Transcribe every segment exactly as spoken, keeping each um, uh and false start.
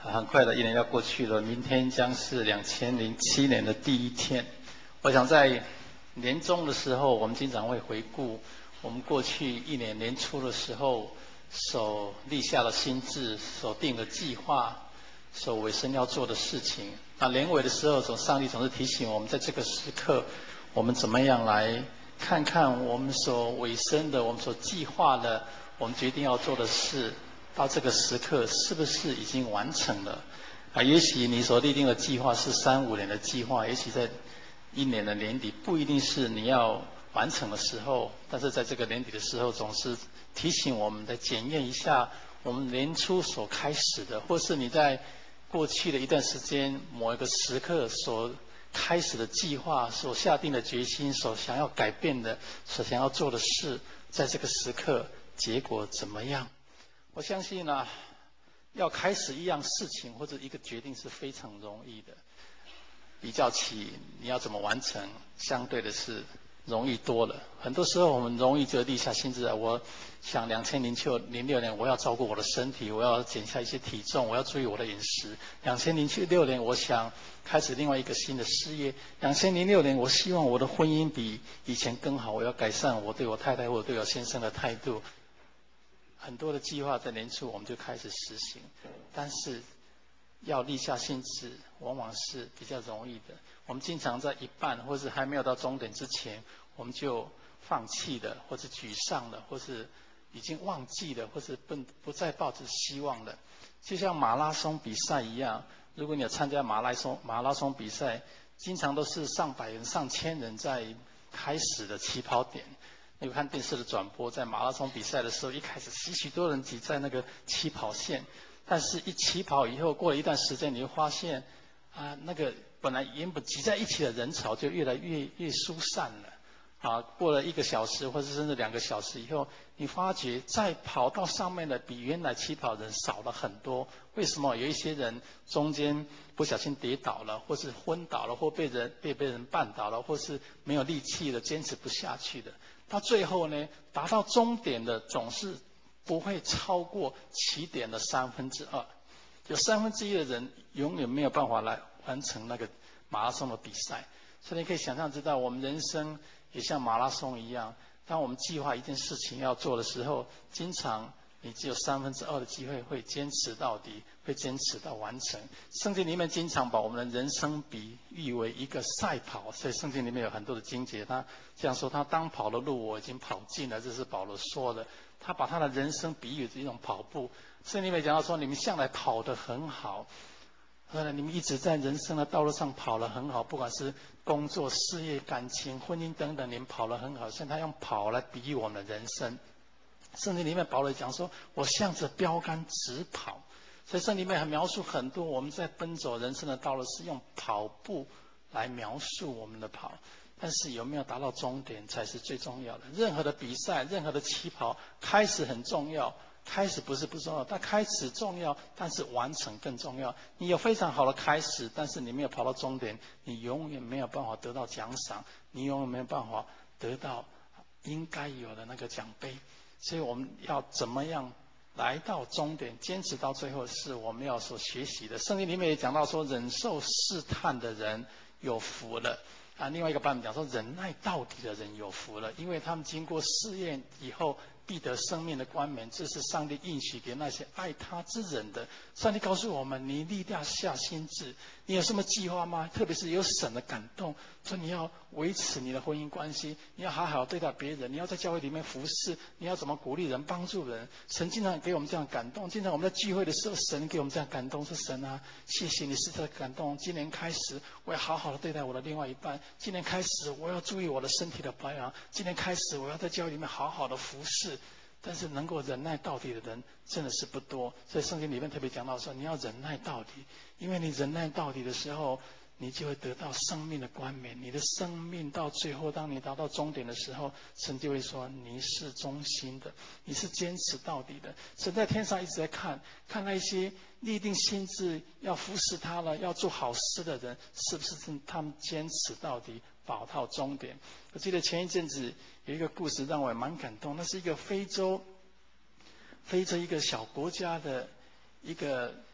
很快的一年要过去了，明天将是两千零七年的第一天。我想在年终的时候，我们经常会回顾我们过去一年年初的时候所立下的心志、所定的计划、所委身要做的事情。那年尾的时候，总上帝总是提醒我们，在这个时刻，我们怎么样来看看我们所委身的、我们所计划的、我们决定要做的事。到这个时刻是不是已经完成了？啊，也许你所立定的计划是三五年的计划，也许在一年的年底不一定是你要完成的时候，但是在这个年底的时候，总是提醒我们来检验一下我们年初所开始的，或是你在过去的一段时间某一个时刻所开始的计划、所下定的决心、所想要改变的、所想要做的事，在这个时刻结果怎么样？我相信呢、啊，要开始一样事情或者一个决定是非常容易的，比较起你要怎么完成，相对的是容易多了。很多时候我们容易就立下心志，我想两千零六年我要照顾我的身体，我要减下一些体重，我要注意我的饮食。两千零六年我想开始另外一个新的事业。两千零六年我希望我的婚姻比以前更好，我要改善我对我太太或者对我先生的态度。很多的计划在年初我们就开始实行，但是要立下心志，往往是比较容易的。我们经常在一半或是还没有到终点之前，我们就放弃了，或是沮丧了，或是已经忘记了，或是不不再抱着希望了。就像马拉松比赛一样，如果你有参加马拉松马拉松比赛，经常都是上百人、上千人在开始的起跑点。你看电视的转播，在马拉松比赛的时候，一开始许许多人挤在那个起跑线，但是一起跑以后，过了一段时间，你会发现，啊，那个本来原本挤在一起的人潮就越来越越疏散了。啊，过了一个小时或者甚至两个小时以后，你发觉再跑到上面的比原来起跑人少了很多。为什么？有一些人中间不小心跌倒了，或是昏倒了，或被人被被人绊倒了，或是没有力气了，坚持不下去的。到最后呢，达到终点的总是不会超过起点的三分之二，有三分之一的人永远没有办法来完成那个马拉松的比赛。所以你可以想象知道，我们人生也像马拉松一样，当我们计划一件事情要做的时候，经常你只有三分之二的机会会坚持到底，会坚持到完成。圣经里面经常把我们的人生比喻为一个赛跑，所以圣经里面有很多的经节，他这样说：他当跑的路我已经跑尽了，这是保罗说的。他把他的人生比喻为一种跑步。圣经里面讲到说，你们向来跑得很好。呃，你们一直在人生的道路上跑得很好，不管是工作、事业、感情、婚姻等等，你们跑得很好。所以他用跑来比喻我们的人生。圣经里面保罗讲说，我向着标杆直跑。所以圣经里面还描述很多我们在奔走人生的道路是用跑步来描述我们的跑。但是有没有达到终点才是最重要的。任何的比赛，任何的起跑，开始很重要。开始不是不重要，但开始重要，但是完成更重要。你有非常好的开始，但是你没有跑到终点，你永远没有办法得到奖赏，你永远没有办法得到应该有的那个奖杯。所以我们要怎么样来到终点，坚持到最后，是我们要所学习的。圣经里面也讲到说，忍受试探的人有福了。啊，另外一个版本讲说，忍耐到底的人有福了，因为他们经过试验以后，必得生命的冠冕。这是上帝应许给那些爱他之人的。上帝告诉我们，你立下心志，你有什么计划吗？特别是有神的感动，说你要维持你的婚姻关系，你要好好对待别人，你要在教会里面服侍，你要怎么鼓励人、帮助人。神经常给我们这样感动，经常我们在聚会的时候，神给我们这样感动，说神啊，谢谢你是这感动。今年开始，我要好好的对待我的另外一半。今年开始，我要注意我的身体的保养。今年开始，我要在教会里面好好的服侍。但是能够忍耐到底的人真的是不多，所以圣经里面特别讲到说，你要忍耐到底，因为你忍耐到底的时候，你就会得到生命的冠冕。你的生命到最后，当你达到终点的时候，神就会说你是忠心的，你是坚持到底的。神在天上一直在看，看那些立定心志要服侍他了，要做好事的人，是不是他们坚持到底，跑到终点。我记得前一阵子有一个故事让我蛮感动，那是一个非洲非洲一个小国家的一个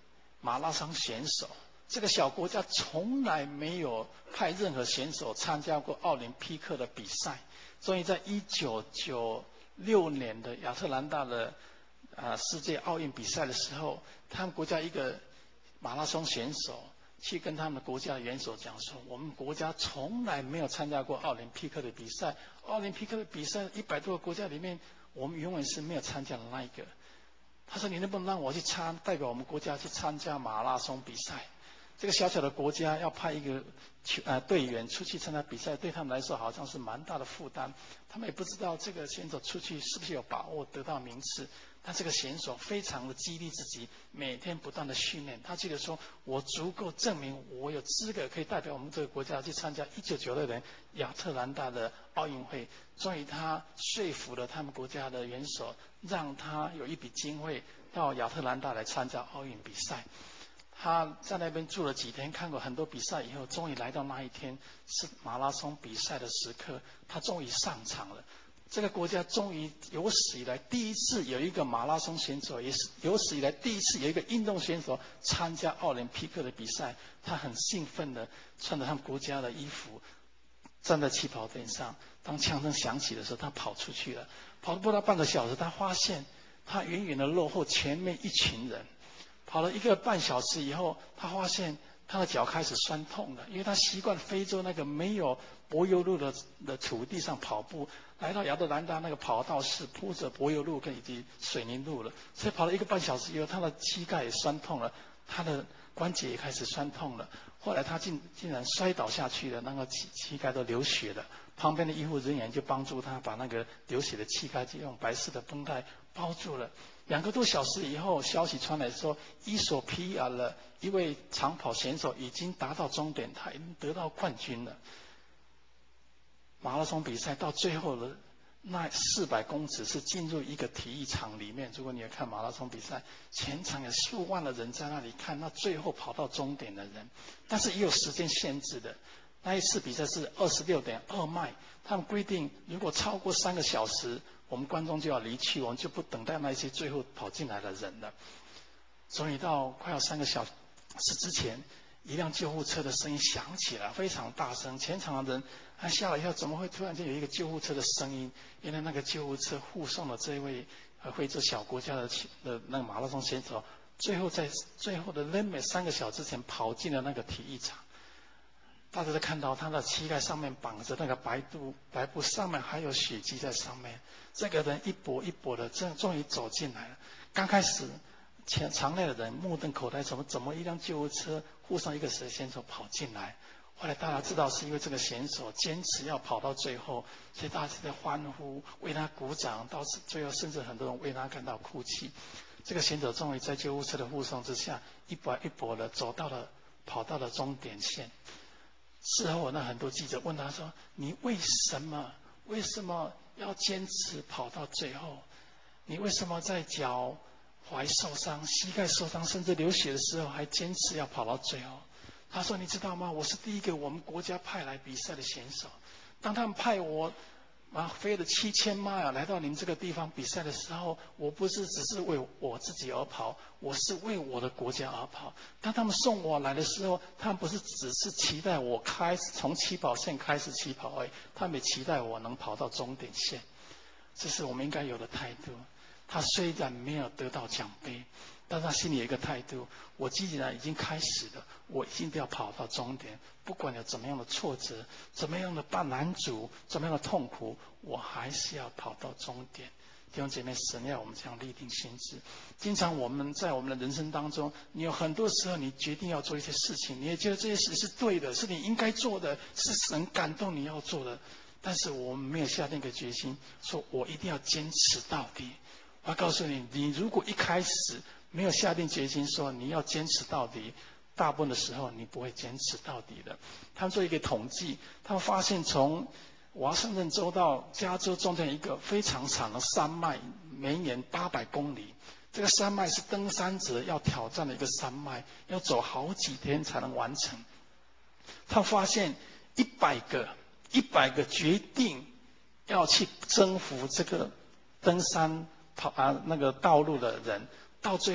马拉松选手。这个小国家从来没有派任何选手参加过奥林匹克的比赛。终于在一九九六年的亚特兰大的呃世界奥运比赛的时候，他们国家一个马拉松选手去跟他们国家的元首讲说，我们国家从来没有参加过奥林匹克的比赛，奥林匹克的比赛一百多个国家里面，我们永远是没有参加的那一个。他说，你能不能让我去参代表我们国家去参加马拉松比赛？这个小小的国家要派一个球呃队员出去参加比赛，对他们来说好像是蛮大的负担。他们也不知道这个选手出去是不是有把握得到名次。但这个选手非常的激励自己，每天不断的训练。他记得说，我足够证明我有资格可以代表我们这个国家去参加一九九六年亚特兰大的奥运会。终于他说服了他们国家的元首，让他有一笔经费到亚特兰大来参加奥运比赛。他在那边住了几天，看过很多比赛以后，终于来到那一天，是马拉松比赛的时刻。他终于上场了。这个国家终于有史以来第一次有一个马拉松选手，也是有史以来第一次有一个运动选手参加奥林匹克的比赛。他很兴奋的穿着他们国家的衣服，站在起跑点上。当枪声响起的时候，他跑出去了。跑了不到半个小时，他发现他远远的落后前面一群人。跑了一个半小时以后，他发现他的脚开始酸痛了，因为他习惯非洲那个没有柏油路的的土地上跑步，来到亚特兰大那个跑道是铺着柏油路跟以及水泥路了，所以跑了一个半小时以后，他的膝盖也酸痛了，他的关节也开始酸痛了。后来他竟竟然摔倒下去了，那个膝膝盖都流血了。旁边的医护人员就帮助他把那个流血的膝盖就用白色的绷带包住了。两个多小时以后，消息传来说，伊索比亚的一位长跑选手已经达到终点，他已经得到冠军了。马拉松比赛到最后的那四百公尺是进入一个体育场里面，如果你要看马拉松比赛，全场有数万的人在那里看，那最后跑到终点的人，但是也有时间限制的。那一次比赛是二十六点二迈，他们规定如果超过三个小时，我们观众就要离去，我们就不等待那些最后跑进来的人了。所以到快要三个小时之前，一辆救护车的声音响起来，非常大声，全场的人还吓了一跳，怎么会突然间有一个救护车的声音？原来那个救护车护送了这位非洲小国家的的那个马拉松选手，最后在最后的 limit 三个小时前跑进了那个体育场。大家都看到他的膝盖上面绑着那个白布，白布上面还有血迹在上面。这个人一跛一跛的，终终于走进来了。刚开始，前场内的人目瞪口呆，怎么怎么一辆救护车护上一个选手跑进来？后来大家知道是因为这个选手坚持要跑到最后，所以大家在欢呼，为他鼓掌，到最后甚至很多人为他感到哭泣。这个选手终于在救护车的护送之下，一跛一跛的走到了，跑到了终点线。事后，那很多记者问他说：“你为什么为什么要坚持跑到最后？你为什么在脚踝受伤、膝盖受伤，甚至流血的时候还坚持要跑到最后？”他说：“你知道吗？我是第一个我们国家派来比赛的选手。当他们派我啊飞了七千迈啊来到您这个地方比赛的时候，我不是只是为我自己而跑，我是为我的国家而跑。当他们送我来的时候，他们不是只是期待我开始从起跑线开始起跑而已，他们也期待我能跑到终点线。这是我们应该有的态度。他虽然没有得到奖杯，但他心里有一个态度：我既然已经开始了，我一定要跑到终点，不管有怎么样的挫折，怎么样的大难阻，怎么样的痛苦，我还是要跑到终点。弟兄姐妹，神要我们这样立定心志。经常我们在我们的人生当中，你有很多时候你决定要做一些事情，你也觉得这些事是对的，是你应该做的，是神感动你要做的，但是我们没有下定一个决心，说我一定要坚持到底。我要告诉你，你如果一开始没有下定决心说你要坚持到底，大部分的时候你不会坚持到底的。他们做一个统计，他们发现从华盛顿州到加州中间一个非常长的山脉，每年八百公里。这个山脉是登山者要挑战的一个山脉，要走好几天才能完成。他发现一百个一百个决定要去征服这个登山跑啊那个道路的人，到最后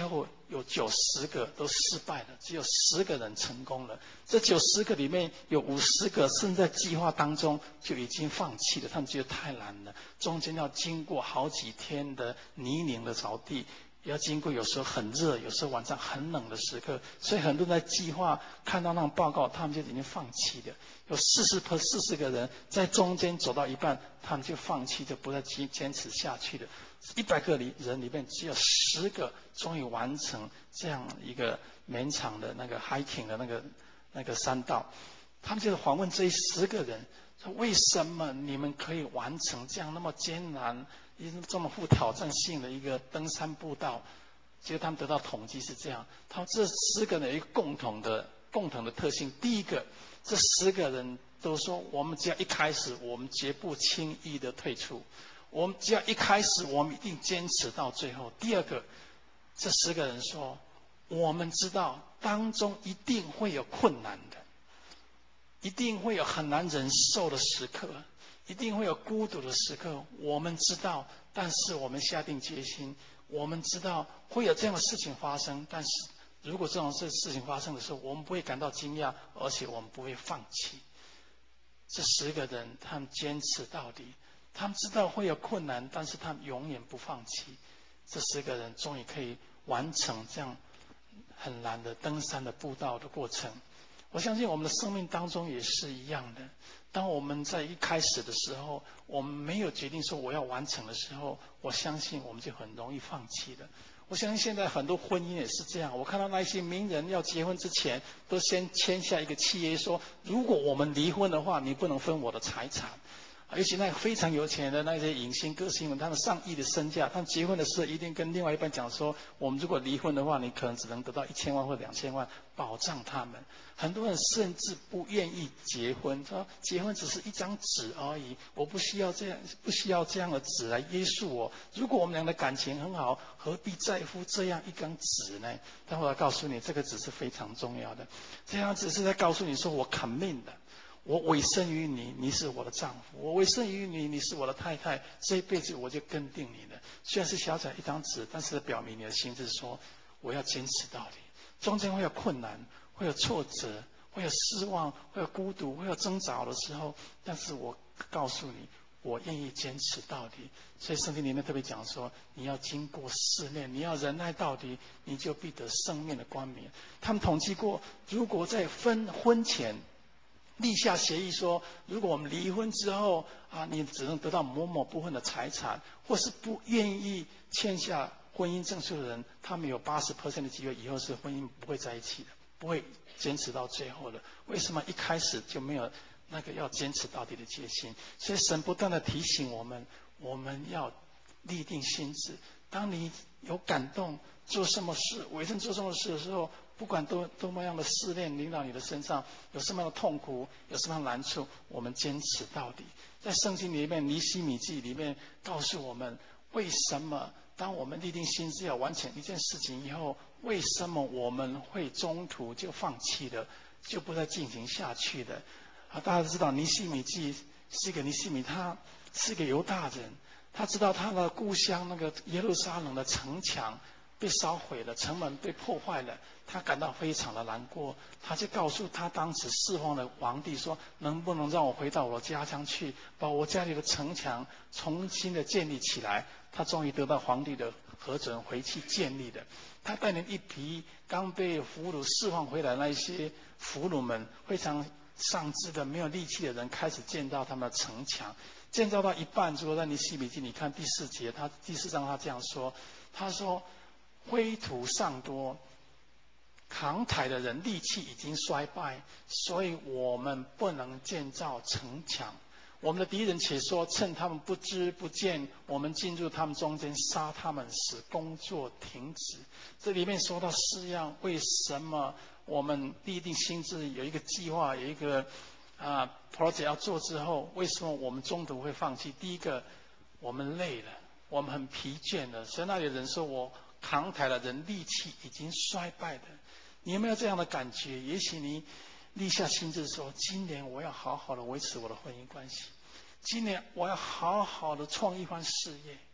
有九十个都失败了，只有十个人成功了。这九十个里面有五十个甚至在计划当中就已经放弃了，他们觉得太难了，中间要经过好几天的泥泞的沼地，要经过有时候很热，有时候晚上很冷的时刻，所以很多人在计划看到那种报告，他们就已经放弃了。有四十%四十个人在中间走到一半，他们就放弃，就不再坚坚持下去了。一百个人里面只有十个终于完成这样一个绵长的那个 hiking 的那个那个山道。他们就是访问这十个人，说为什么你们可以完成这样那么艰难、这么富挑战性的一个登山步道？结果他们得到统计是这样，他们这十个人有一个共同的共同的特性。第一个，这十个人都说，我们只要一开始，我们绝不轻易的退出。我们只要一开始，我们一定坚持到最后。第二个，这十个人说，我们知道当中一定会有困难的，一定会有很难忍受的时刻，一定会有孤独的时刻。我们知道，但是我们下定决心，我们知道会有这样的事情发生，但是如果这种事事情发生的时候，我们不会感到惊讶，而且我们不会放弃。这十个人，他们坚持到底。他们知道会有困难，但是他们永远不放弃。这十个人终于可以完成这样很难的登山的步道的过程。我相信我们的生命当中也是一样的。当我们在一开始的时候，我们没有决定说我要完成的时候，我相信我们就很容易放弃了。我相信现在很多婚姻也是这样。我看到那些名人要结婚之前，都先签下一个契约说，如果我们离婚的话，你不能分我的财产。尤其那非常有钱的那些影星歌星们，他们上亿的身价，他们结婚的时候一定跟另外一半讲说，我们如果离婚的话，你可能只能得到一千万或两千万，保障他们。很多人甚至不愿意结婚，说结婚只是一张纸而已，我不需要这样，不需要这样的纸来约束我。如果我们俩的感情很好，何必在乎这样一张纸呢？但我要告诉你，这个纸是非常重要的。这样只是在告诉你说，我 commit 的。我委身于你，你是我的丈夫；我委身于你，你是我的太太。这一辈子我就跟定你了。虽然是小小一张纸，但是表明你的心是说，我要坚持到底。中间会有困难，会有挫折，会有失望，会有孤独，会有挣扎的时候，但是我告诉你，我愿意坚持到底。所以圣经里面特别讲说，你要经过试炼，你要忍耐到底，你就必得生命的冠冕。他们统计过，如果在分婚前立下协议说，如果我们离婚之后啊，你只能得到某某部分的财产，或是不愿意签下婚姻证书的人，他们有 百分之八十 的机会以后是婚姻不会在一起的，不会坚持到最后的。为什么一开始就没有那个要坚持到底的决心？所以神不断的提醒我们，我们要立定心志。当你有感动做什么事，委身做什么事的时候，不管多多么样的试炼临到你的身上，有什么样的痛苦，有什么样的难处，我们坚持到底。在圣经里面，尼希米记里面告诉我们，为什么当我们立定心志要完成一件事情以后，为什么我们会中途就放弃了，就不再进行下去了？啊，大家都知道尼希米记是一个尼希米，他是一个犹大人，他知道他的故乡那个耶路撒冷的城墙被烧毁了，城门被破坏了，他感到非常的难过。他就告诉他当时侍奉的皇帝说，能不能让我回到我家乡去，把我家里的城墙重新的建立起来。他终于得到皇帝的核准，回去建立的。他带领一批刚被俘虏释放回来那一些俘虏们，非常上智的没有力气的人，开始建造他们的城墙。建造到一半，如果在尼希米记你看第四节，他第四章他这样说，他说，灰土尚多，扛抬的人力气已经衰败，所以我们不能建造城墙。我们的敌人且说，趁他们不知不见，我们进入他们中间，杀他们，使工作停止。这里面说到四样，为什么我们立定心志，有一个计划，有一个啊 project 要做之后，为什么我们中途会放弃？第一个，我们累了，我们很疲倦了。所以那里有人说我扛抬了，人力气已经衰败的。你有没有这样的感觉？也许你立下心志说，今年我要好好的维持我的婚姻关系，今年我要好好的创一番事业，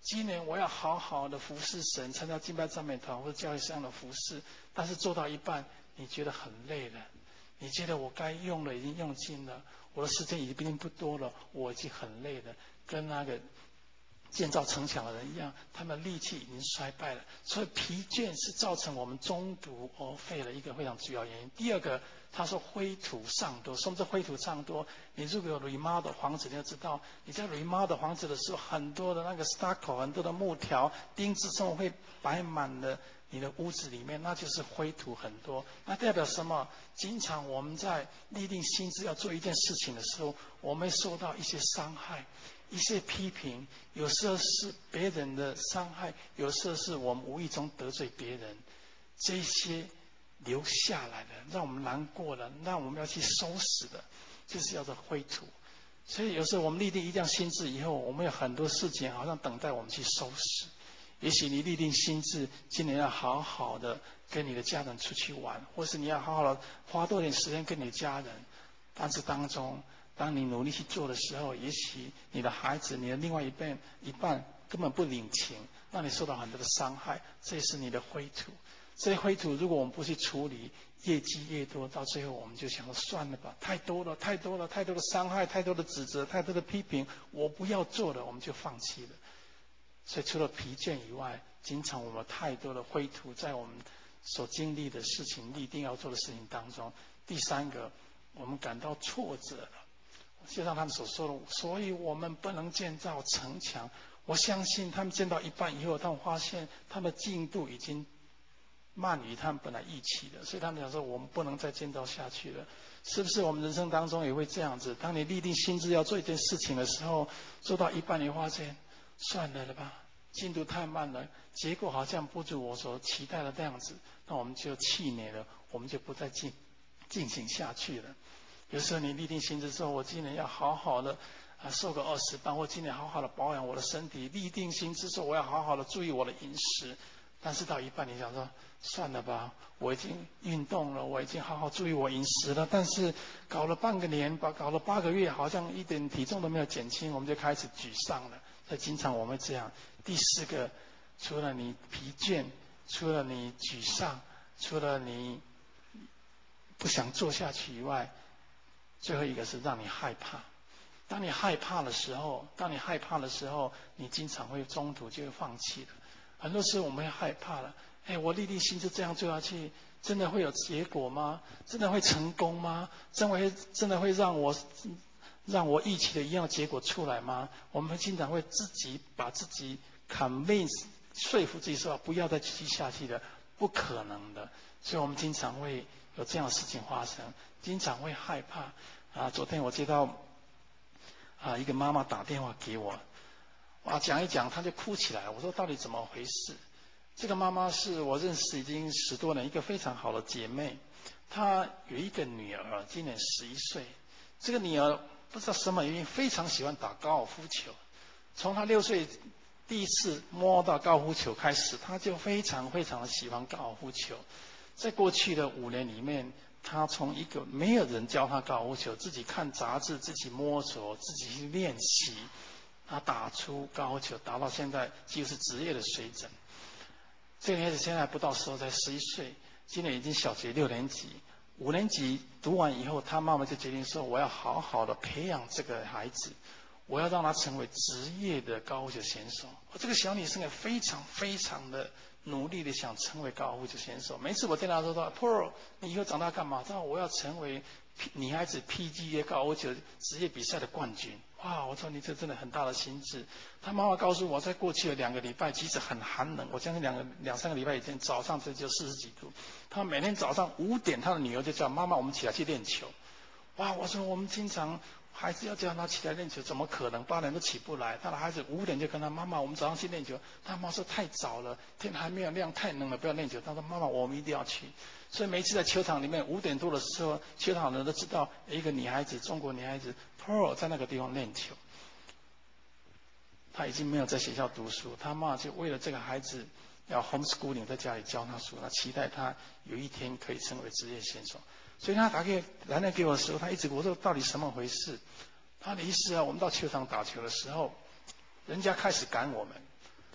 今年我要好好的服侍神，参加敬拜赞美团或者教会上的服侍，但是做到一半，你觉得很累了，你觉得我该用的已经用尽了，我的时间已经不多了，我已经很累了，跟那个建造城墙的人一样，他们力气已经衰败了。所以疲倦是造成我们中途而废的一个非常主要原因。第二个，他说灰土上多，什么是灰土上多？你如果有 remodel 房子，你要知道，你在 remodel 房子的时候，很多的那个 stucco， 很多的木条、钉子什么会摆满了你的屋子里面，那就是灰土很多。那代表什么？经常我们在立定心志要做一件事情的时候，我们会受到一些伤害。一些批评，有时候是别人的伤害，有时候是我们无意中得罪别人，这些留下来的，让我们难过的，让我们要去收拾的，就是叫做灰土。所以有时候我们立定一定心志以后，我们有很多事情好像等待我们去收拾。也许你立定心志，今年要好好的跟你的家人出去玩，或是你要好好的花多点时间跟你的家人，但是当中，当你努力去做的时候，也许你的孩子、你的另外一半一半根本不领情，让你受到很多的伤害，这也是你的灰土。这些灰土如果我们不去处理，越积越多，到最后我们就想说算了吧，太多了，太多了，太多的伤害，太多的指责，太多的批评，我不要做了，我们就放弃了。所以除了疲倦以外，经常我们太多的灰土在我们所经历的事情、立定要做的事情当中。第三个，我们感到挫折了。就像他们所说的，所以我们不能建造城墙。我相信他们建到一半以后，他们发现他们的进度已经慢于他们本来预期的，所以他们想说我们不能再建造下去了。是不是我们人生当中也会这样子？当你立定心志要做一件事情的时候，做到一半你发现算了了吧，进度太慢了，结果好像不如我所期待的那样子，那我们就气馁了，我们就不再进进行下去了。有时候你立定心志说，我今年要好好的啊瘦个二十磅，或今年好好的保养我的身体。立定心志说，我要好好的注意我的饮食。但是到一半，你想说，算了吧，我已经运动了，我已经好好注意我饮食了。但是搞了半个年，把搞了八个月，好像一点体重都没有减轻，我们就开始沮丧了。所以经常我们会这样。第四个，除了你疲倦，除了你沮丧，除了你不想做下去以外，最后一个是让你害怕。当你害怕的时候，当你害怕的时候，你经常会中途就会放弃了。很多时候我们会害怕了，哎，我立定心志这样做下去，真的会有结果吗？真的会成功吗？真的会真的会让我让我预期的一样的结果出来吗？我们经常会自己把自己 convince 说服自己说不要再继续下去了，不可能的。所以我们经常会有这样的事情发生，经常会害怕。啊，昨天我接到啊一个妈妈打电话给我。哇，讲一讲，她就哭起来了。我说到底怎么回事？这个妈妈是我认识已经十多年一个非常好的姐妹，她有一个女儿，今年十一岁。这个女儿不知道什么原因非常喜欢打高尔夫球，从她六岁第一次摸到高尔夫球开始，她就非常非常的喜欢高尔夫球。在过去的五年里面，她从一个没有人教她高尔夫球，自己看杂志，自己摸索，自己去练习。他打出高尔夫球，打到现在几乎是职业的水准。这个孩子现在不到十岁，才十一岁，今年已经小学六年级。五年级读完以后，他妈妈就决定说：“我要好好的培养这个孩子，我要让他成为职业的高尔夫球选手。”这个小女生也非常非常的努力的想成为高尔夫球选手。每次我听她说到 Pearl， 你以后长大干嘛？她说我要成为女孩子 P G A 高尔夫球职业比赛的冠军。哇！我说你这真的很大的心智。他妈妈告诉我，在过去的两个礼拜，即使很寒冷，我相信两个两三个礼拜以前，早上这就四十几度。他每天早上五点，他的女儿就叫妈妈，我们起来去练球。哇！我说我们经常孩子要叫他起来练球，怎么可能？八点都起不来。他的孩子五点就跟他妈妈，我们早上去练球。他妈说太早了，天还没有亮，太冷了，不要练球。他说妈妈，我们一定要去。所以每一次在球场里面五点多的时候，球场的人都知道一个女孩子，中国女孩子 Pearl 在那个地方练球。他已经没有在学校读书，他妈就为了这个孩子要 homeschooling， 在家里教他书，他期待他有一天可以成为职业选手。所以他打给来来给我的时候，他一直我说到底什么回事？他的意思啊，我们到球场打球的时候，人家开始赶我们，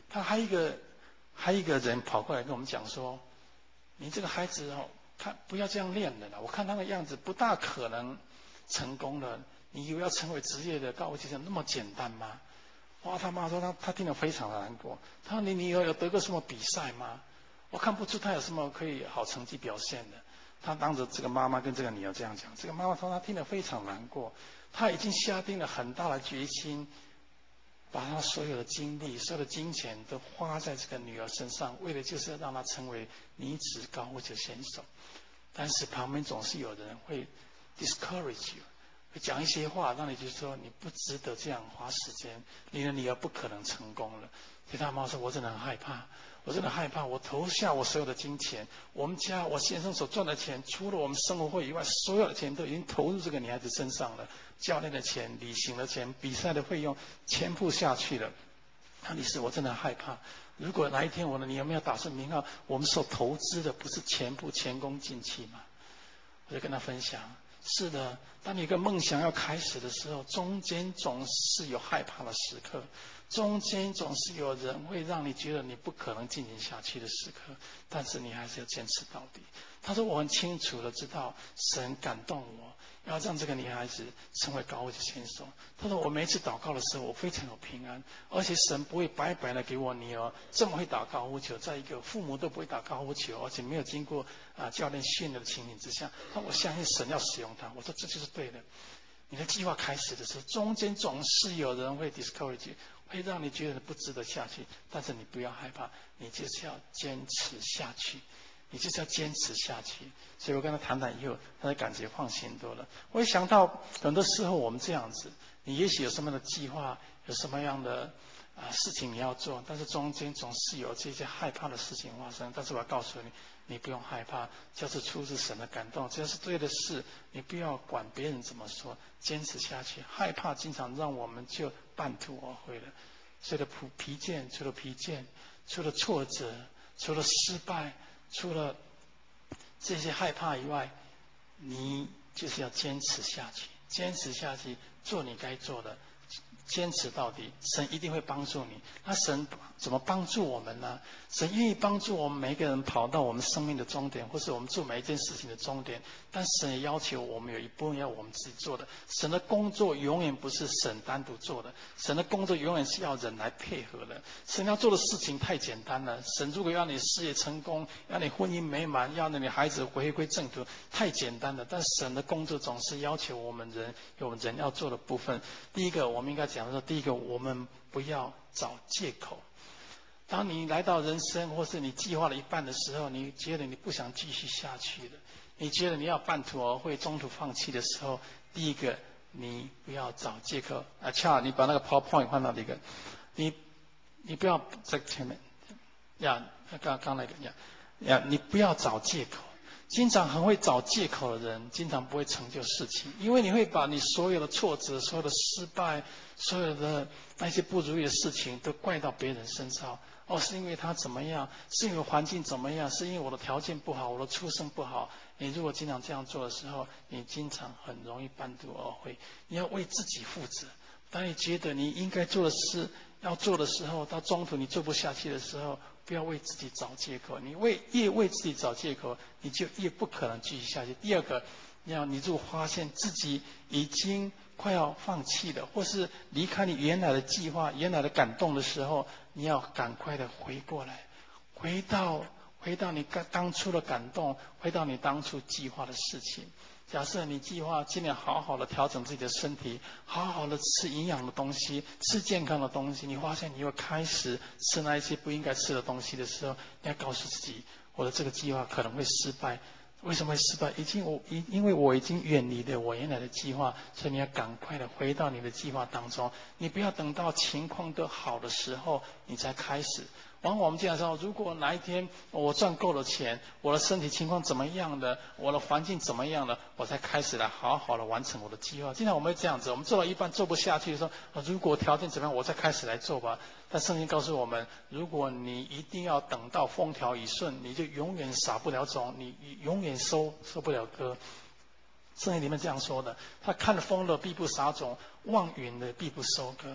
他还有一个还有一个人跑过来跟我们讲说，你这个孩子哦，看不要这样练了啦，我看他的样子不大可能成功的。你以为要成为职业的高尔夫球手那么简单吗？哇，他妈说他他听得非常的难过。他说你你有有得过什么比赛吗？我看不出他有什么可以好成绩表现的。他当着这个妈妈跟这个女儿这样讲，这个妈妈说她听得非常难过，她已经下定了很大的决心，把她所有的精力、所有的金钱都花在这个女儿身上，为了就是让她成为女子高尔夫球选手。但是旁边总是有人会 discourage you， 会讲一些话，让你觉得说你不值得这样花时间，你的女儿不可能成功了。所以他妈说：“我真的很害怕。”我真的害怕，我投下我所有的金钱，我们家我先生所赚的钱，除了我们生活费以外，所有的钱都已经投入这个女孩子身上了。教练的钱、旅行的钱、比赛的费用，全部下去了。那你是我真的害怕，如果哪一天我的女儿没有打出名号，我们所投资的不是全部前功尽弃吗？我就跟他分享，是的，当你一个梦想要开始的时候，中间总是有害怕的时刻，中间总是有人会让你觉得你不可能进行下去的时刻，但是你还是要坚持到底。他说我很清楚的知道神感动我，要让这个女孩子成为高尔夫球选手。他说我每一次祷告的时候，我非常有平安，而且神不会白白的给我女儿这么会打高尔夫球，在一个父母都不会打高尔夫球，而且没有经过啊教练训练的情形之下，那我相信神要使用他。我说这就是对的。你的计划开始的时候，中间总是有人会 discourage， 会让你觉得不值得下去，但是你不要害怕，你就是要坚持下去。你就是要坚持下去。所以我跟他谈谈以后，他的感觉放心多了。我也想到很多时候我们这样子，你也许有什么样的计划，有什么样的啊事情你要做，但是中间总是有这些害怕的事情发生。但是我要告诉你，你不用害怕，这是出自神的感动，这是对的事，你不要管别人怎么说，坚持下去。害怕经常让我们就半途而废了。除了疲倦，除了疲倦，除了挫折，除了失败，除了这些害怕以外，你就是要坚持下去，坚持下去，做你该做的，坚持到底，神一定会帮助你。那神怎么帮助我们呢？神愿意帮助我们每一个人跑到我们生命的终点，或是我们做每一件事情的终点。但神也要求我们有一部分要我们自己做的。神的工作永远不是神单独做的，神的工作永远是要人来配合的。神要做的事情太简单了。神如果要你事业成功，要你婚姻美满，要你孩子回归正途，太简单了。但神的工作总是要求我们人有我们人要做的部分。第一个，我们应该讲的说，第一个，我们不要找借口。当你来到人生，或是你计划了一半的时候，你觉得你不想继续下去了，你觉得你要半途而废、中途放弃的时候，第一个，你不要找借口。啊，恰，你把那个 PowerPoint 换到那个，你你不要在前面，呀，刚刚那个呀，呀，你不要找借口。经常很会找借口的人，经常不会成就事情，因为你会把你所有的挫折、所有的失败、所有的那些不如意的事情都怪到别人身上。哦，是因为他怎么样？是因为环境怎么样？是因为我的条件不好，我的出身不好。你如果经常这样做的时候，你经常很容易半途而废。你要为自己负责。当你觉得你应该做的事要做的时候，到中途你做不下去的时候，不要为自己找借口。你为越为自己找借口，你就越不可能继续下去。第二个，你要你如果发现自己已经快要放弃了，或是离开你原来的计划、原来的感动的时候，你要赶快的回过来，回到回到你刚当初的感动，回到你当初计划的事情。假设你计划尽量好好的调整自己的身体，好好的吃营养的东西，吃健康的东西，你发现你又开始吃那一些不应该吃的东西的时候，你要告诉自己，我的这个计划可能会失败。为什么会失败？已经我因因为我已经远离了我原来的计划，所以你要赶快的回到你的计划当中。你不要等到情况都好的时候，你才开始。往往我们经常说，如果哪一天我赚够了钱，我的身体情况怎么样的，我的环境怎么样的，我才开始来好好的完成我的计划。经常我们会这样子，我们做到一半做不下去的时候，如果条件怎么样，我再开始来做吧。但圣经告诉我们，如果你一定要等到风调雨顺，你就永远撒不了种，你永远收收不了割。圣经里面这样说的，他看风了必不撒种，望云的必不收割。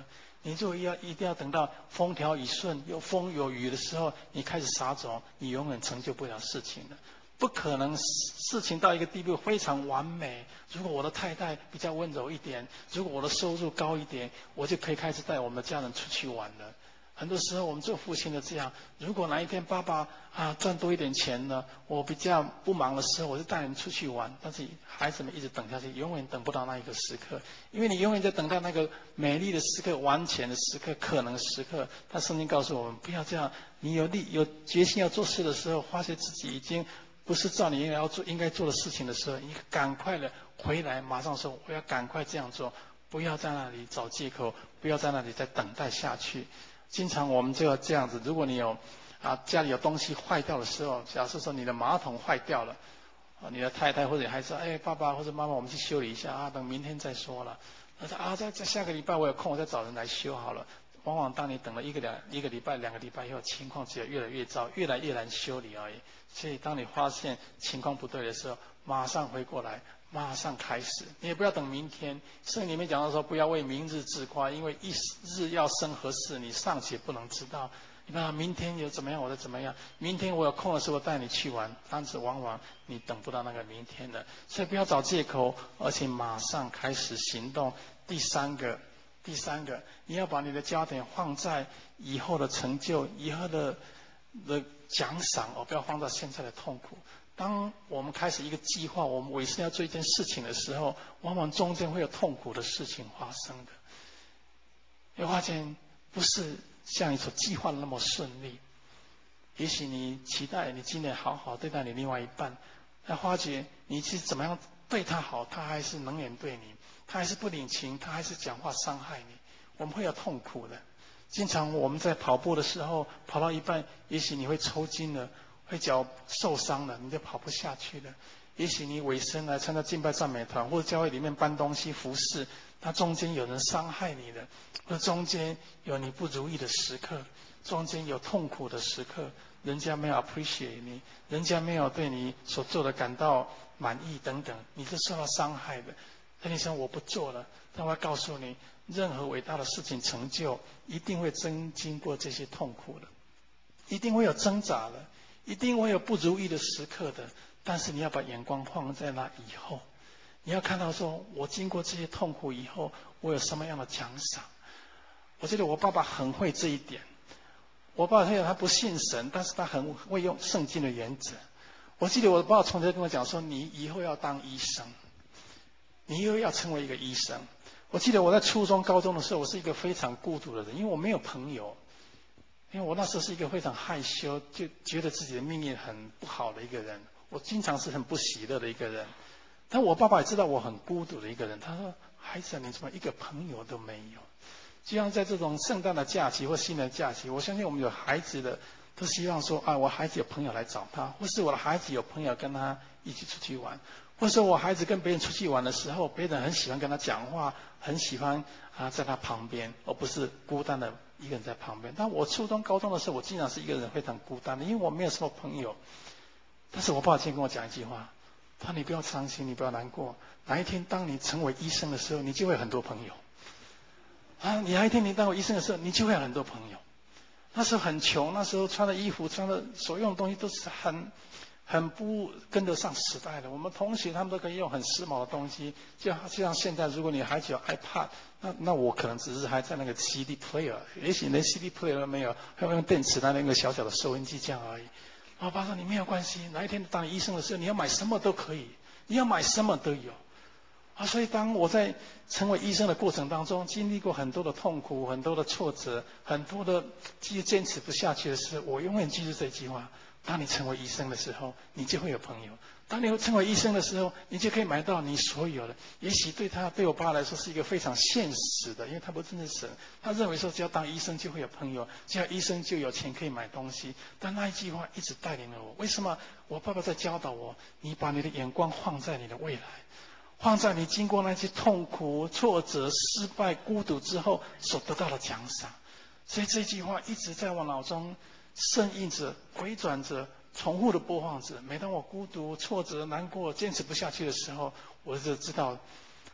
你如果要一定要等到风调雨顺、有风有雨的时候，你开始撒种，你永远成就不了事情的。不可能事情到一个地步非常完美。如果我的太太比较温柔一点，如果我的收入高一点，我就可以开始带我们的家人出去玩了。很多时候我们做父亲的这样，如果哪一天爸爸啊赚多一点钱了，我比较不忙的时候，我就带你们出去玩。但是孩子们一直等下去，永远等不到那一个时刻，因为你永远在等待那个美丽的时刻、完全的时刻、可能的时刻。但圣经告诉我们，不要这样。你有力、有决心要做事的时候，发现自己已经不是照你应该要做、应该做的事情的时候，你赶快的回来，马上说我要赶快这样做，不要在那里找借口，不要在那里再等待下去。经常我们就要这样子，如果你有啊家里有东西坏掉的时候，假设说你的马桶坏掉了，啊你的太太或者孩子，哎爸爸或者妈妈，我们去修理一下啊，等明天再说了。他说啊，在在下个礼拜我有空，我再找人来修好了。往往当你等了一个两一个礼拜、两个礼拜以后，情况只有越来越糟，越来越难修理而已。所以当你发现情况不对的时候，马上回过来，马上开始，你也不要等明天。圣经里面讲到说，不要为明日自夸，因为一日要生何事，你尚且不能知道。你看明天有怎么样，我再怎么样。明天我有空的时候带你去玩，但是往往你等不到那个明天了。所以不要找借口，而且马上开始行动。第三个，第三个，你要把你的焦点放在以后的成就、以后的的奖赏，而不要放在现在的痛苦。当我们开始一个计划，我们委身要做一件事情的时候，往往中间会有痛苦的事情发生的。你会发现不是像你所计划的那么顺利。也许你期待你今年好好对待你另外一半，但发觉你是怎么样对他好，他还是冷眼对你，他还是不领情，他还是讲话伤害你。我们会有痛苦的。经常我们在跑步的时候，跑到一半，也许你会抽筋了，会脚受伤了，你就跑不下去了。也许你委身来参加敬拜赞美团，或者教会里面搬东西服侍，它中间有人伤害你的，或者中间有你不如意的时刻，中间有痛苦的时刻，人家没有 appreciate 你，人家没有对你所做的感到满意等等，你是受到伤害的。那你说我不做了，但我要告诉你，任何伟大的事情成就，一定会经经过这些痛苦的，一定会有挣扎的，一定会有不如意的时刻的。但是你要把眼光放在那以后，你要看到说，我经过这些痛苦以后，我有什么样的奖赏。我觉得我爸爸很会这一点。我爸爸虽然他不信神，但是他很会用圣经的原则。我记得我爸爸从前跟我讲说，你以后要当医生，你以后要成为一个医生。我记得我在初中、高中的时候，我是一个非常孤独的人，因为我没有朋友。因为我那时候是一个非常害羞，就觉得自己的命运很不好的一个人。我经常是很不喜乐的一个人。但我爸爸也知道我很孤独的一个人。他说：“孩子，你怎么一个朋友都没有？”就像在这种圣诞的假期或新的假期，我相信我们有孩子的都希望说：“啊，我孩子有朋友来找他，或是我的孩子有朋友跟他一起出去玩。”或者我孩子跟别人出去玩的时候，别人很喜欢跟他讲话，很喜欢啊在他旁边，而不是孤单的一个人在旁边。但我初中、高中的时候，我经常是一个人非常孤单的，因为我没有什么朋友。但是我爸今天跟我讲一句话，他说：“你不要伤心，你不要难过。哪一天当你成为医生的时候，你就会有很多朋友。啊，你哪一天你当为医生的时候，你就会有很多朋友。”那时候很穷，那时候穿的衣服、穿的所用的东西都是很。很不跟得上时代的。我们同学他们都可以用很时髦的东西，就就像现在，如果你孩子有 iPad， 那那我可能只是还在那个 C D player， 也许连 C D player 都没有，还用电池的那个小小的收音机这样而已。然后爸说你没有关系，哪一天当医生的时候，你要买什么都可以，你要买什么都有。啊，所以当我在成为医生的过程当中，经历过很多的痛苦、很多的挫折、很多的继续坚持不下去的事，我永远记住这句话。当你成为医生的时候，你就会有朋友。当你成为医生的时候，你就可以买到你所有的。也许对他、对我爸来说是一个非常现实的，因为他不认识神，他认为说只要当医生就会有朋友，只要医生就有钱可以买东西。但那一句话一直带领了我。为什么？我爸爸在教导我：你把你的眼光放在你的未来，放在你经过那些痛苦、挫折、失败、孤独之后所得到的奖赏。所以这句话一直在我脑中深印着、回转着、重复的播放着。每当我孤独、挫折、难过、坚持不下去的时候，我就知道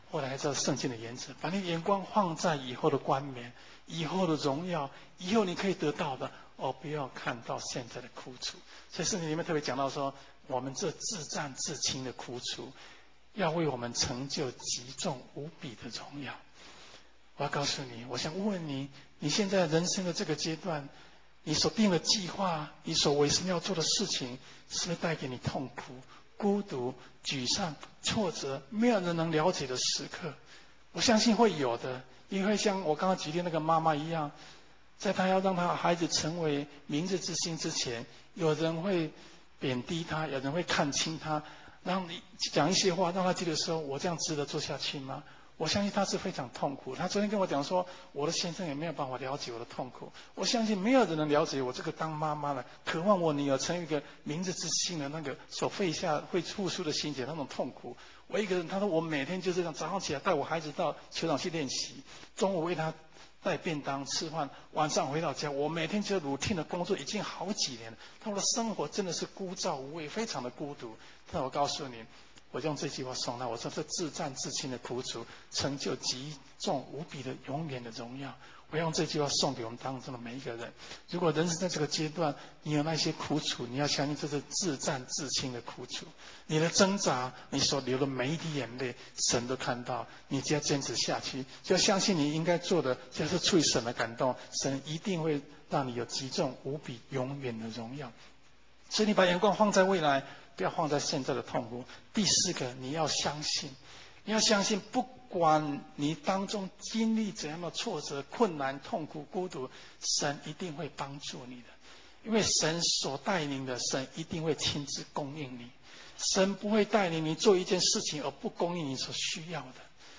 后来知道圣经的原则，把你眼光放在以后的冠冕、以后的荣耀、以后你可以得到的，哦，不要看到现在的苦楚。所以圣经里面特别讲到说，我们这自战自清的苦楚，要为我们成就极重无比的荣耀。我要告诉你，我想问你，你现在人生的这个阶段，你所定的计划，你所委身要做的事情，是不是带给你痛苦、孤独、沮丧、挫折，没有人能了解的时刻？我相信会有的，因为像我刚刚举例那个妈妈一样，在她要让她孩子成为明日之星之前，有人会贬低她，有人会看轻她，让你讲一些话，让她觉得说：“我这样值得做下去吗？”我相信他是非常痛苦。他昨天跟我讲说，我的先生也没有办法了解我的痛苦。我相信没有人能了解我这个当妈妈的，渴望我女儿成为一个明日之星的那个所费下会付出的心血那种痛苦。我一个人，他说我每天就这样，早上起来带我孩子到球场去练习，中午为他带便当吃饭，晚上回到家，我每天就 routine 的工作已经好几年了。他的生活真的是枯燥无味，非常的孤独。但我告诉你，我用这句话送他，我说这自战自清的苦楚，成就极重无比的永远的荣耀。我用这句话送给我们当中的每一个人。如果人生在这个阶段，你有那些苦楚，你要相信这是自战自清的苦楚。你的挣扎，你所流的每一滴眼泪，神都看到。你只要坚持下去，就要相信你应该做的，就是出于神的感动，神一定会让你有极重无比永远的荣耀。所以你把眼光放在未来，不要放在现在的痛苦。第四个，你要相信，你要相信，不管你当中经历怎样的挫折、困难、痛苦、孤独，神一定会帮助你的。因为神所带领的，神一定会亲自供应你。神不会带领你做一件事情而不供应你所需要的。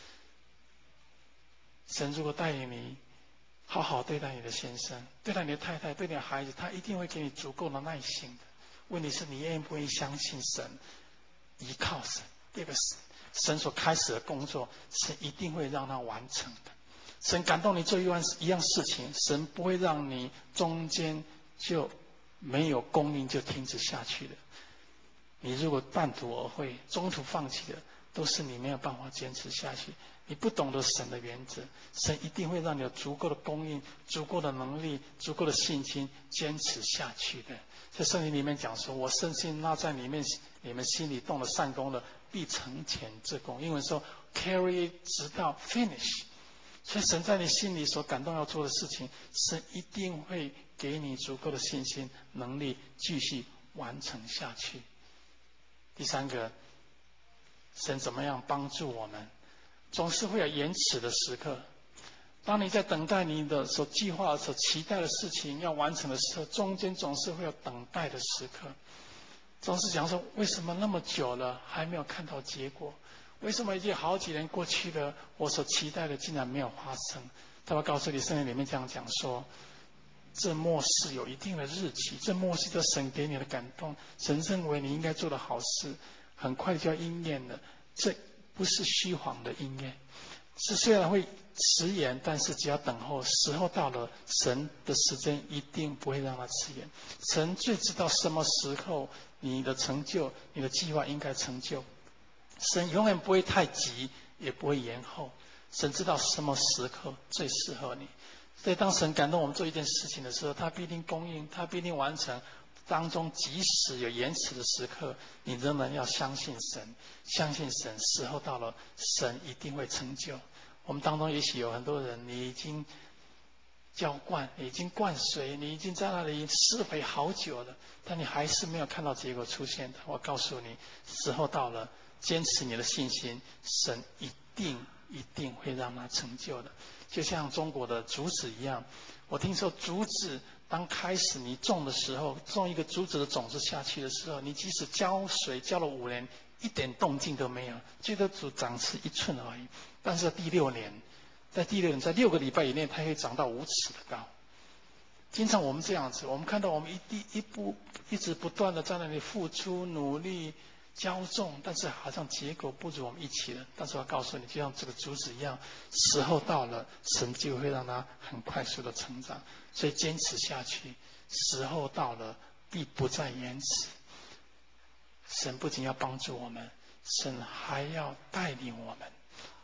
神如果带领你好好对待你的先生，对待你的太太，对待你的孩子，他一定会给你足够的耐心的。问题是你愿不愿意相信神，依靠神。第二个，神所开始的工作，神一定会让他完成的。神感动你做一样一样事情，神不会让你中间就没有供应就停止下去的。你如果半途而废、中途放弃的，都是你没有办法坚持下去。你不懂得神的原则，神一定会让你有足够的供应、足够的能力、足够的信心，坚持下去的。在圣经里面讲说，我深信那在里面你们心里动了善功的，必成全这功。英文说 carry 直到 finish。所以神在你心里所感动要做的事情，神一定会给你足够的信心、能力，继续完成下去。第三个，神怎么样帮助我们？总是会有延迟的时刻。当你在等待你的所计划、所期待的事情要完成的时候，中间总是会有等待的时刻。总是讲说，为什么那么久了还没有看到结果？为什么已经好几年过去了，我所期待的竟然没有发生？他会告诉你，圣经里面这样讲说，这末世有一定的日期，这末世的神给你的感动，神认为你应该做的好事，很快就要应验了。这不是虚晃的应验，是虽然会迟延，但是只要等候，时候到了，神的时间一定不会让它迟延。神最知道什么时候你的成就、你的计划应该成就。神永远不会太急，也不会延后。神知道什么时刻最适合你。所以当神感动我们做一件事情的时候，他必定供应，他必定完成。当中即使有延迟的时刻，你仍然要相信神，相信神，时候到了，神一定会成就。我们当中也许有很多人，你已经浇灌，你已经灌水，你已经在那里施肥好久了，但你还是没有看到结果出现的。我告诉你，时候到了，坚持你的信心，神一定一定会让它成就的。就像中国的竹子一样，我听说竹子当开始你种的时候，种一个竹子的种子下去的时候，你即使浇水浇了五年，一点动静都没有，最多只长出一寸而已。但是第六年，在第六年，在六个礼拜以内，它可以长到五尺的高。经常我们这样子，我们看到我们一地一步一直不断的在那里付出努力浇种，但是好像结果不如我们预期的。但是我告诉你，就像这个竹子一样，时候到了，神就会让它很快速的成长。所以坚持下去，时候到了，必不再延迟。神不仅要帮助我们，神还要带领我们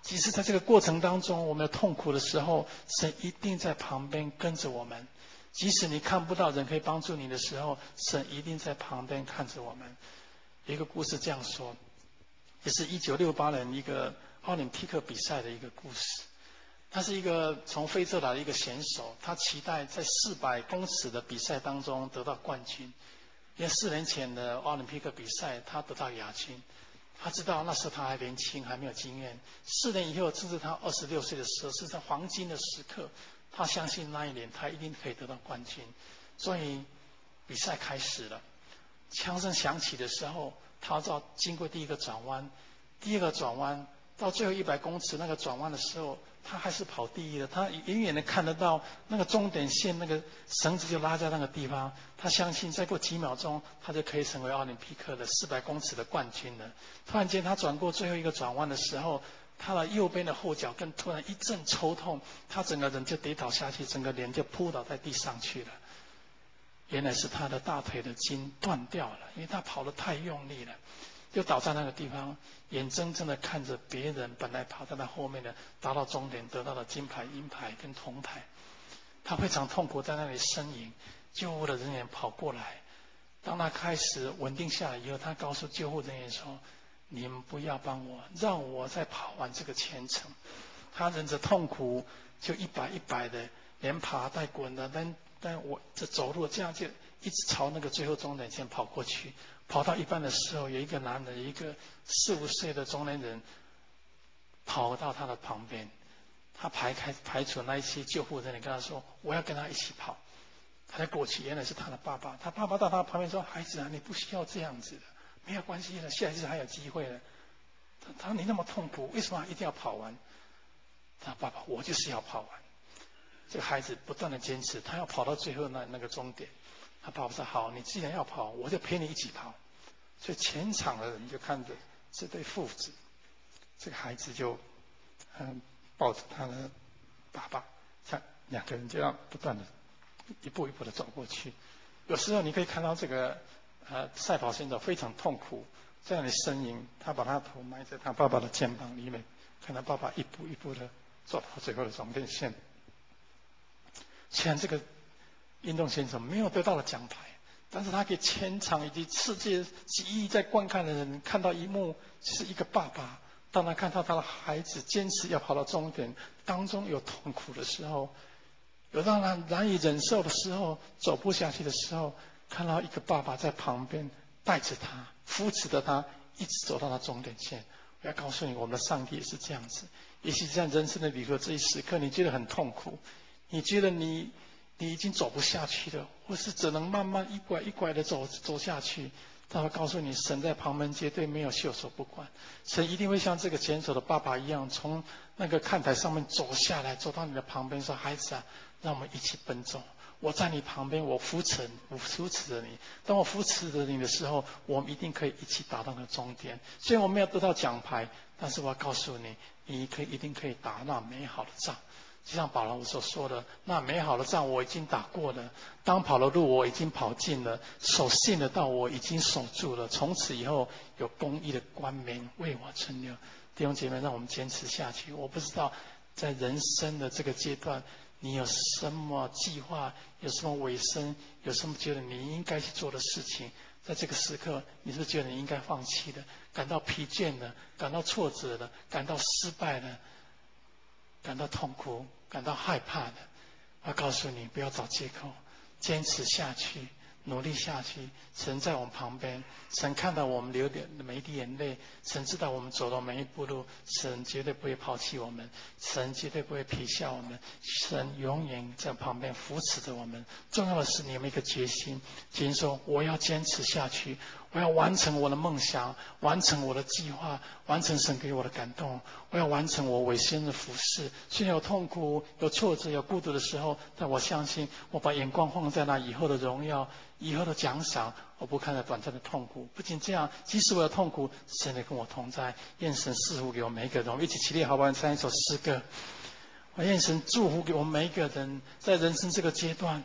即使在这个过程当中，我们有痛苦的时候，神一定在旁边跟着我们。即使你看不到人可以帮助你的时候，神一定在旁边看着我们。有一个故事这样说，也是一九六八年一个奥林匹克比赛的一个故事。他是一个从非洲来的一个选手，他期待在四百公尺的比赛当中得到冠军。因为四年前的奥林匹克比赛，他得到亚军。他知道那时候他还年轻，还没有经验。四年以后，正是他二十六岁的时候，是在黄金的时刻。他相信那一年他一定可以得到冠军。所以比赛开始了，枪声响起的时候，他要经过第一个转弯，第二个转弯到最后一百公尺那个转弯的时候，他还是跑第一的。他远远的看得到那个终点线，那个绳子就拉在那个地方。他相信再过几秒钟，他就可以成为奥林匹克的四百公尺的冠军了。突然间，他转过最后一个转弯的时候，他的右边的后脚跟突然一阵抽痛，他整个人就跌倒下去，整个脸就扑倒在地上去了。原来是他的大腿的筋断掉了，因为他跑得太用力了，就倒在那个地方，眼睁睁的看着别人本来跑在他后面的达到终点，得到了金牌、银牌跟铜牌。他非常痛苦，在那里呻吟。救护的人员跑过来，当他开始稳定下来以后，他告诉救护人员说：“你们不要帮我，让我再跑完这个全程。”他忍着痛苦，就一摆一摆的，连爬带滚的，但但我这走路这样就一直朝那个最后终点线跑过去。跑到一半的时候，有一个男人，一个四五岁的中年人，跑到他的旁边。他排开排除那一些救护人员，跟他说：“我要跟他一起跑。”他就过去，原来是他的爸爸。他爸爸到他旁边说：“孩子啊，你不需要这样子的，没有关系的，下一次还有机会的。”他说：“你那么痛苦，为什么一定要跑完？”他爸爸：“我就是要跑完。”这个孩子不断的坚持，他要跑到最后那那个终点。他爸爸说：“好，你既然要跑，我就陪你一起跑。”所以全场的人就看着这对父子，这个孩子就嗯抱着他的爸爸，像两个人这样不断的一步一步的走过去。有时候你可以看到这个呃赛跑选手非常痛苦，在那里呻吟，他把他的头埋在他爸爸的肩膀里面，看他爸爸一步一步的走到最后的终点线。虽然这个运动选手没有得到了奖牌，但是他给全场以及世界几亿在观看的人看到一幕，就是一个爸爸，当他看到他的孩子坚持要跑到终点，当中有痛苦的时候，有让他难以忍受的时候，走不下去的时候，看到一个爸爸在旁边带着他，扶持着他，一直走到他终点线。我要告诉你，我们的上帝也是这样子。也许在人生的旅途这一时刻，你觉得很痛苦，你觉得你你已经走不下去了，或是只能慢慢一拐一拐的走走下去。他会告诉你，神在旁边绝对没有袖手不管，神一定会像这个选手的爸爸一样，从那个看台上面走下来，走到你的旁边说：“孩子啊，让我们一起奔走。我在你旁边，我扶持，我扶持着你。当我扶持着你的时候，我们一定可以一起达到那个终点。虽然我没有得到奖牌，但是我要告诉你，你可以一定可以打那美好的仗。”就像保罗所说的，那美好的仗我已经打过了，当跑的路我已经跑尽了，守信的道我已经守住了，从此以后有公义的冠冕为我存留。弟兄姐妹，让我们坚持下去。我不知道在人生的这个阶段，你有什么计划，有什么尾声，有什么觉得你应该去做的事情。在这个时刻，你是不是觉得你应该放弃的，感到疲倦的，感到挫折的，感到失败的，感到痛苦，感到害怕的？我要告诉你，不要找借口，坚持下去，努力下去。神在我们旁边，神看到我们流的每一滴眼泪，神知道我们走的每一步路，神绝对不会抛弃我们，神绝对不会撇下我们，神永远在旁边扶持着我们。重要的是你们一个决心，决心说我要坚持下去，我要完成我的梦想，完成我的计划，完成神给我的感动，我要完成我委身的服事。虽然有痛苦、有挫折、有孤独的时候，但我相信我把眼光放在那以后的荣耀、以后的奖赏，我不看那短暂的痛苦。不仅这样，即使我有痛苦，神也跟我同在。愿神赐福给我们每一个人。我们一起起立，好不好？唱一首诗歌。我愿神祝福给我们每一个人，在人生这个阶段，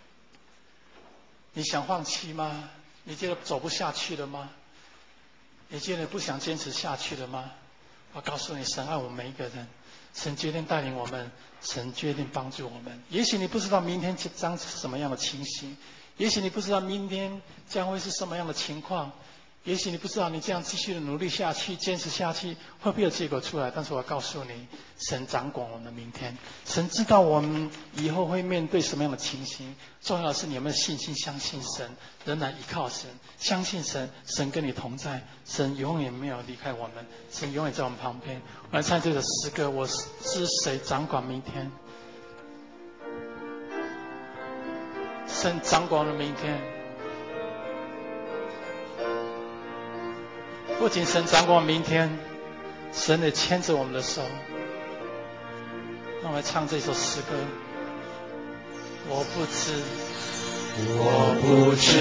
你想放弃吗？你觉得走不下去了吗？你觉得不想坚持下去了吗？ 我告诉你，神爱我们每一个人，神决定带领我们，神决定帮助我们。也许你不知道明天将是什么样的情形，也许你不知道明天将会是什么样的情况，也许你不知道你这样继续的努力下去，坚持下去会不会有结果出来。但是我告诉你，神掌管我们的明天，神知道我们以后会面对什么样的情形。重要的是你有没有信心相信神，仍然依靠神，相信神，神跟你同在，神永远没有离开我们，神永远在我们旁边。我来唱这首诗歌，我知谁掌管明天。神掌管了明天，不仅神掌管明天，神也牵着我们的手。让我们来唱这首诗歌。我不知， 我不知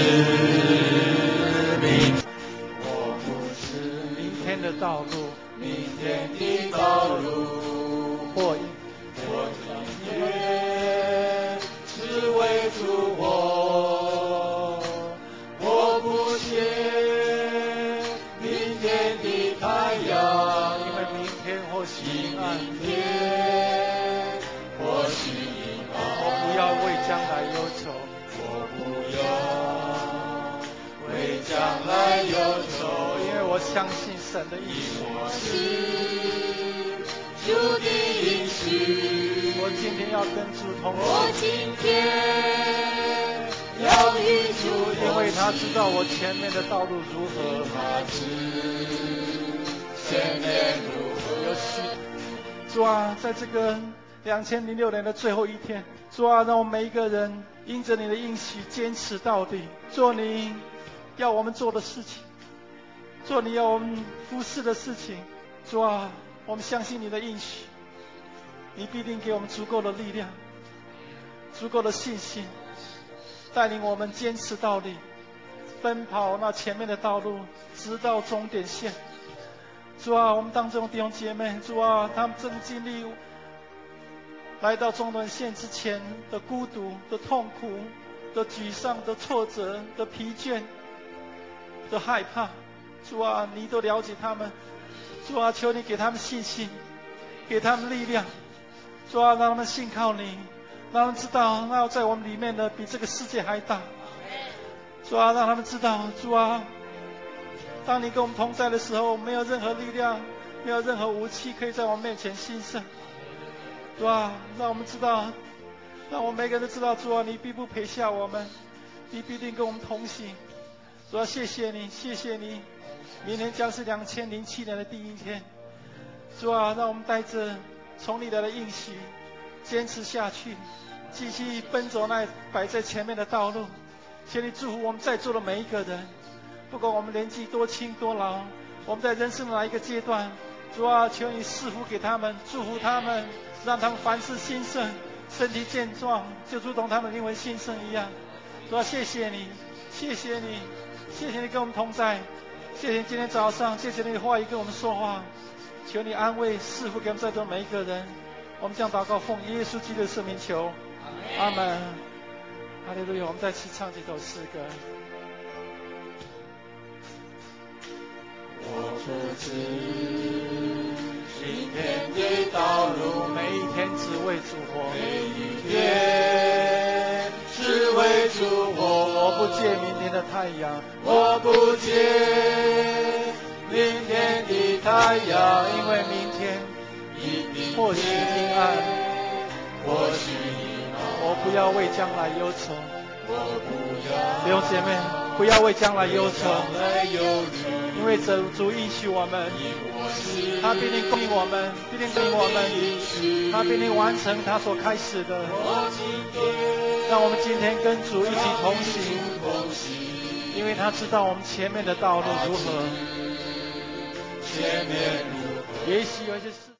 明， 我不知明天的道路， 明天的道路， 或我今天只为主活，我不屑明天的太阳， 因为明天或许阴暗， 明天或许阴暗， 我不要为将来忧愁， 我不要为将来忧愁， 因为我相信神的意思。 我信主的应许， 我今天要跟主同我行， 今天要与主同行， 因为他知道我前面的道路如何。 他知前面如何。 有许主啊，在这个两千零六年的最后一天，主啊，让我们每一个人因着你的应许坚持到底，做你要我们做的事情，做你要我们服侍的事情。主啊，我们相信你的应许，你必定给我们足够的力量，足够的信心，带领我们坚持到底，奔跑那前面的道路，直到终点线。主啊，我们当中弟兄姐妹，主啊，他们正经历来到终点线之前的孤独、的痛苦、的沮丧、的挫折、的疲倦、的害怕。主啊，你都了解他们。主啊，求你给他们信心，给他们力量。主啊，让他们信靠你，让他们知道那在我们里面的比这个世界还大。主啊，让他们知道，主啊，当你跟我们同在的时候，没有任何力量，没有任何武器可以在我们面前兴盛。主啊，让我们知道，让我们每个人都知道，主啊，你必不撇下我们，你必定跟我们同行。主啊，谢谢你，谢谢你。明天将是两千零七年的第一天。主啊，让我们带着从你来的应许，坚持下去，继续奔走那摆在前面的道路。求你祝福我们在座的每一个人，不管我们年纪多轻多老，我们在人生的哪一个阶段，主啊，求你赐福给他们，祝福他们，让他们凡事兴盛，身体健壮，就如同他们灵魂兴盛一样。主啊，谢谢你，谢谢你，谢谢你跟我们同在，谢谢你今天早上，谢谢你的话语跟我们说话，求你安慰赐福给我们在座每一个人。我们将祷告奉耶稣基督的圣名求，阿门。哈利路亚！我们再次唱这首诗歌。 我不知明天的道路， 每一天只为主活， 每一天只为主活。 我不借明天的太阳， 我不借明天的太阳， 因为明天因明或许阴暗， 或许阴暗。 我不要为将来忧愁， 我不要弟兄姐妹，不要为将来忧愁， 将来忧虑， 因为主主应许我们，他必定供应我们，必定供应我们，他必定完成他所开始的。让我们今天跟主一起同行，因为他知道我们前面的道路如何， 前面如何。 也许有一些事。